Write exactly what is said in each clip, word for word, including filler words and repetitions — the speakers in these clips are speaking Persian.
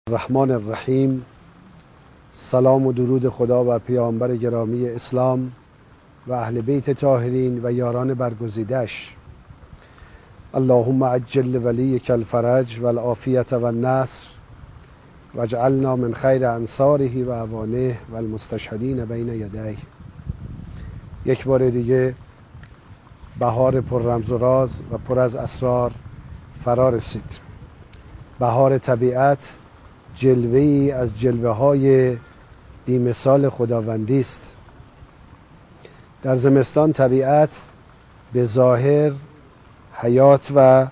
الرحمن الرحیم. سلام و درود خدا بر پیامبر گرامی اسلام و اهل بیت طاهرین و یاران برگزیدش. اللهم عجل ولیک الفرج و العافیت و النصر واجعلنا من خیر انصاره و اعوانه و المستشهدین بین یدیه. یک بار دیگه بهار پر رمز و راز و پر از اسرار فرا رسید. بهار طبیعت جلوه‌ای از جلوه های بی‌مثال خداوندی است. در زمستان طبیعت به ظاهر حیات و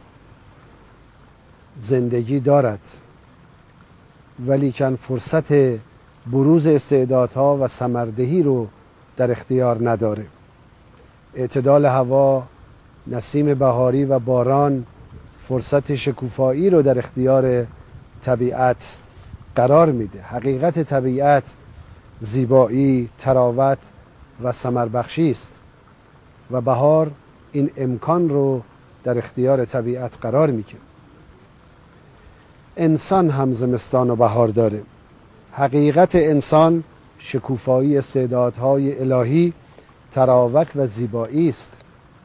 زندگی دارد، ولیکن فرصت بروز استعدادها و ثمردهی رو در اختیار نداره. اعتدال هوا، نسیم بهاری و باران فرصت شکوفایی رو در اختیار طبیعت قرار میده. حقیقت طبیعت زیبایی، تراوت و ثمربخشی است و بهار این امکان رو در اختیار طبیعت قرار میده. انسان هم زمستان و بهار داره. حقیقت انسان شکوفایی استعدادهای الهی، تراوت و زیبایی است.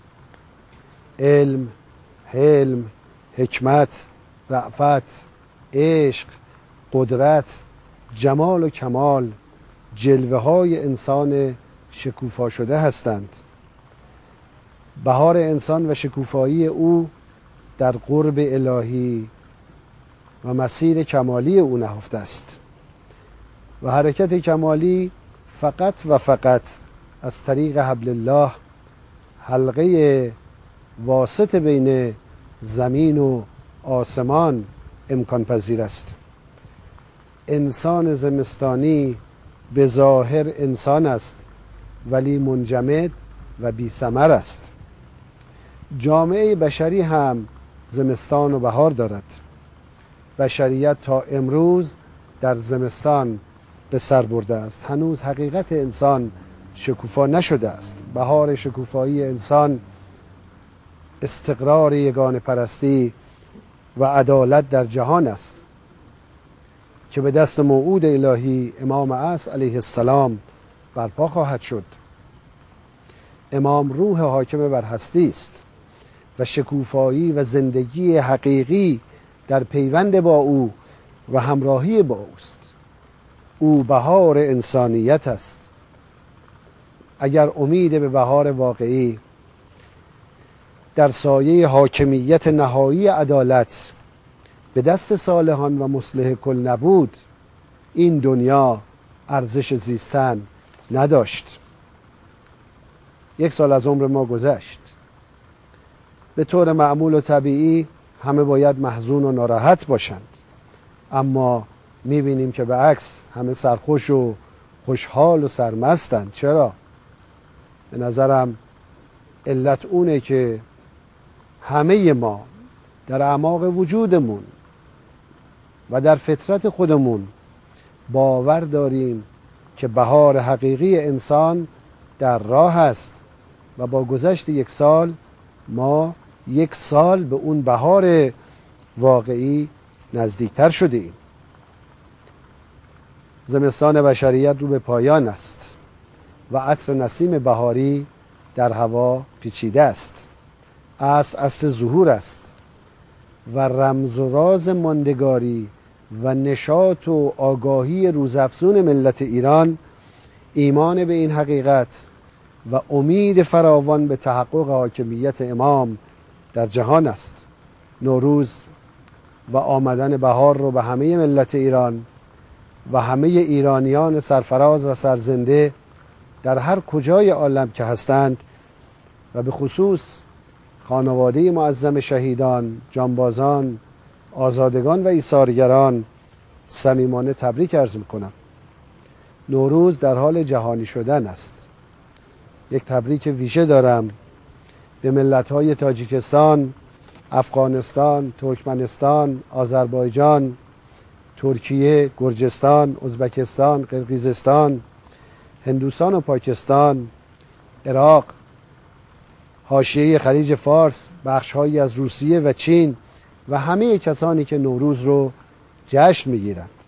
علم، حلم، حکمت، رأفت، عشق، قدرت، جمال و کمال جلوه های انسان شکوفا شده هستند. بهار انسان و شکوفایی او در قرب الهی و مسیر کمالی او نهفته است و حرکت کمالی فقط و فقط از طریق حبل الله، حلقه واسط بین زمین و آسمان، امکان پذیر است. انسان زمستانی به ظاهر انسان است ولی منجمد و بی ثمر است. جامعه بشری هم زمستان و بهار دارد. بشریت تا امروز در زمستان به سر برده است. هنوز حقیقت انسان شکوفا نشده است. بهار شکوفایی انسان استقرار یگانه پرستی و عدالت در جهان است که به دست موعود الهی امام عصر علیه السلام برپا خواهد شد. امام روح حاکم بر هستی است و شکوفایی و زندگی حقیقی در پیوند با او و همراهی با اوست. او بهار انسانیت است. اگر امید به بهار واقعی در سایه حاکمیت نهایی عدالت به دست صالحان و مصلح کل نبود، این دنیا ارزش زیستن نداشت. یک سال از عمر ما گذشت. به طور معمول و طبیعی همه باید محزون و ناراحت باشند، اما میبینیم که به عکس همه سرخوش و خوشحال و سرمستند. چرا؟ به نظرم علت اونه که همه ما در اعماق وجودمون و در فطرت خودمون باور داریم که بهار حقیقی انسان در راه است و با گذشت یک سال ما یک سال به اون بهار واقعی نزدیکتر شدیم. زمستان بشریت رو به پایان است و عطر نسیم بهاری در هوا پیچیده است. عصر عصر ظهور است و رمز و راز ماندگاری و نشاط و آگاهی روزافزون ملت ایران ایمان به این حقیقت و امید فراوان به تحقق حاکمیت امام در جهان است. نوروز و آمدن بهار رو به همه ملت ایران و همه ایرانیان سرفراز و سرزنده در هر کجای عالم که هستند و به خصوص خانواده معظم شهیدان، جانبازان، آزادگان و ایثارگران صمیمانه تبریک عرض میکنم. نوروز در حال جهانی شدن است. یک تبریک ویژه دارم به ملت‌های تاجیکستان، افغانستان، ترکمنستان، آذربایجان، ترکیه، گرجستان، ازبکستان، قرقیزستان، هندوستان و پاکستان، عراق، حاشیه خلیج فارس، بخش‌هایی از روسیه و چین و همه کسانی که نوروز رو جشن میگیرند.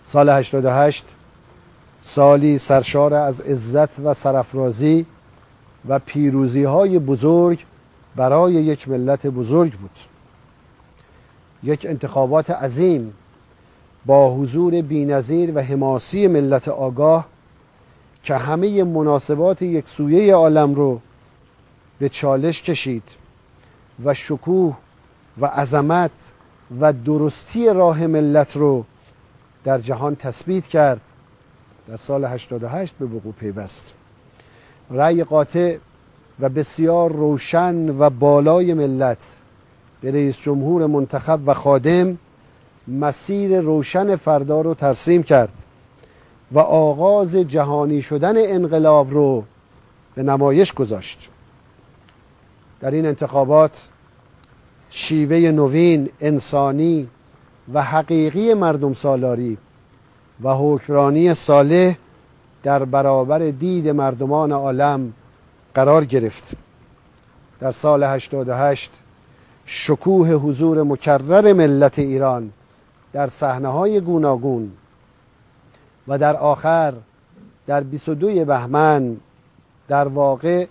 سال هشتاد و هشت سالی سرشار از عزت و سرافرازی و پیروزی های بزرگ برای یک ملت بزرگ بود. یک انتخابات عظیم با حضور بی‌نظیر و حماسی ملت آگاه که همه مناسبات یک سویه عالم رو به چالش کشید و شکوه و عظمت و درستی راه ملت رو در جهان تثبیت کرد، در سال هشتاد و هشت به وقوع پیوست. رأی قاطع و بسیار روشن و بالای ملت به رئیس جمهور منتخب و خادم مسیر روشن فردا رو ترسیم کرد و آغاز جهانی شدن انقلاب رو به نمایش گذاشت. در این انتخابات شیوه نوین، انسانی و حقیقی مردم سالاری و حکمرانی صالح در برابر دید مردمان عالم قرار گرفت. در سال هشتاد و هشت شکوه حضور مکرر ملت ایران در صحنه‌های گوناگون و در آخر در بیست و دو بهمن در واقع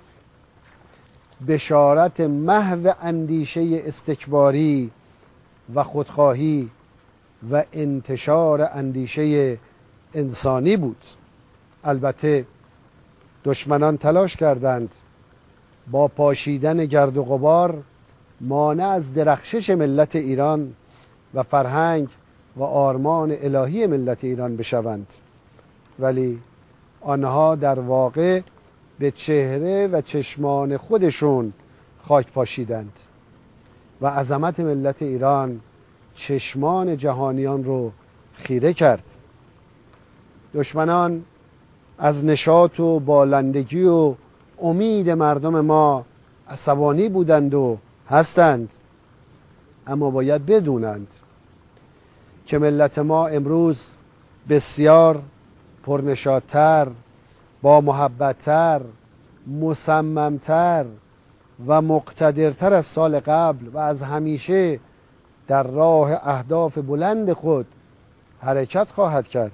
بشارت محو اندیشه استکباری و خودخواهی و انتشار اندیشه انسانی بود. البته دشمنان تلاش کردند با پاشیدن گرد و غبار مانع از درخشش ملت ایران و فرهنگ و آرمان الهی ملت ایران بشوند، ولی آنها در واقع به چهره و چشمان خودشون خاک پاشیدند و عظمت ملت ایران چشمان جهانیان رو خیره کرد. دشمنان از نشاط و بالندگی و امید مردم ما عصبانی بودند و هستند، اما باید بدونند که ملت ما امروز بسیار پرنشاط‌تر، با محبت‌تر، مصمم‌تر و مقتدرتر از سال قبل و از همیشه در راه اهداف بلند خود حرکت خواهد کرد.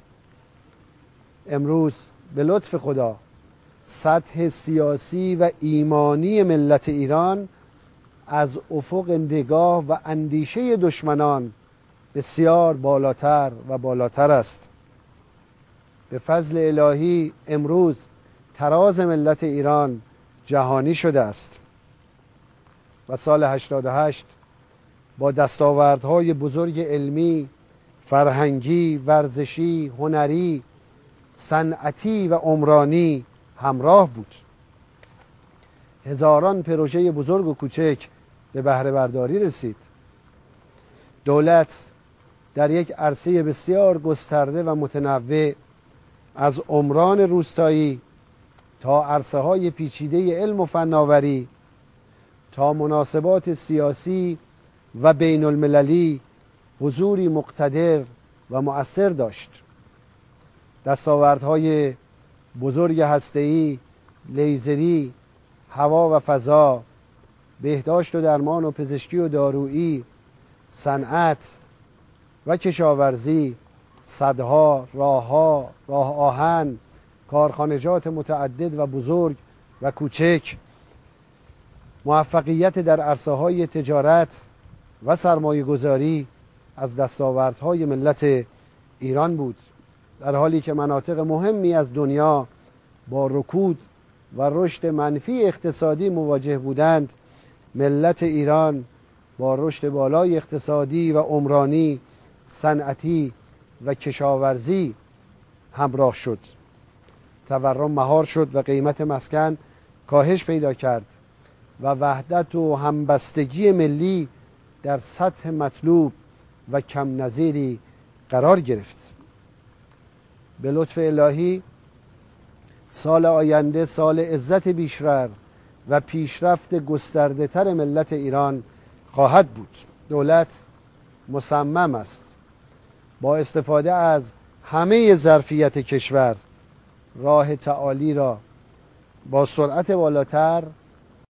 امروز به لطف خدا سطح سیاسی و ایمانی ملت ایران از افق نگاه و اندیشه دشمنان بسیار بالاتر و بالاتر است. به فضل الهی امروز تراز ملت ایران جهانی شده است و سال هشتاد و هشت با دستاوردهای بزرگ علمی، فرهنگی، ورزشی، هنری، صنعتی و عمرانی همراه بود. هزاران پروژه بزرگ و کوچک به بهره برداری رسید. دولت در یک عرصه بسیار گسترده و متنوع از عمران روستایی تا عرصه های پیچیده علم و فناوری تا مناسبات سیاسی و بین المللی حضوری مقتدر و مؤثر داشت. دستاوردهای بزرگ هسته‌ای، لیزری، هوا و فضا، بهداشت و درمان و پزشکی و دارویی، صنعت و کشاورزی، سدها، راهها، راه آهن، کارخانجات متعدد و بزرگ و کوچک، موفقیت در عرصه‌های تجارت و سرمایه گذاری از دستاوردهای ملت ایران بود، در حالی که مناطق مهمی از دنیا با رکود و رشد منفی اقتصادی مواجه بودند. ملت ایران با رشد بالای اقتصادی و عمرانی، صنعتی و کشاورزی همراه شد. تورم مهار شد و قیمت مسکن کاهش پیدا کرد و وحدت و همبستگی ملی در سطح مطلوب و کم نظیری قرار گرفت. به لطف الهی سال آینده سال عزت بیشتر و پیشرفت گسترده تر ملت ایران خواهد بود. دولت مصمم است با استفاده از همه ظرفیت کشور راه تعالی را با سرعت بالاتر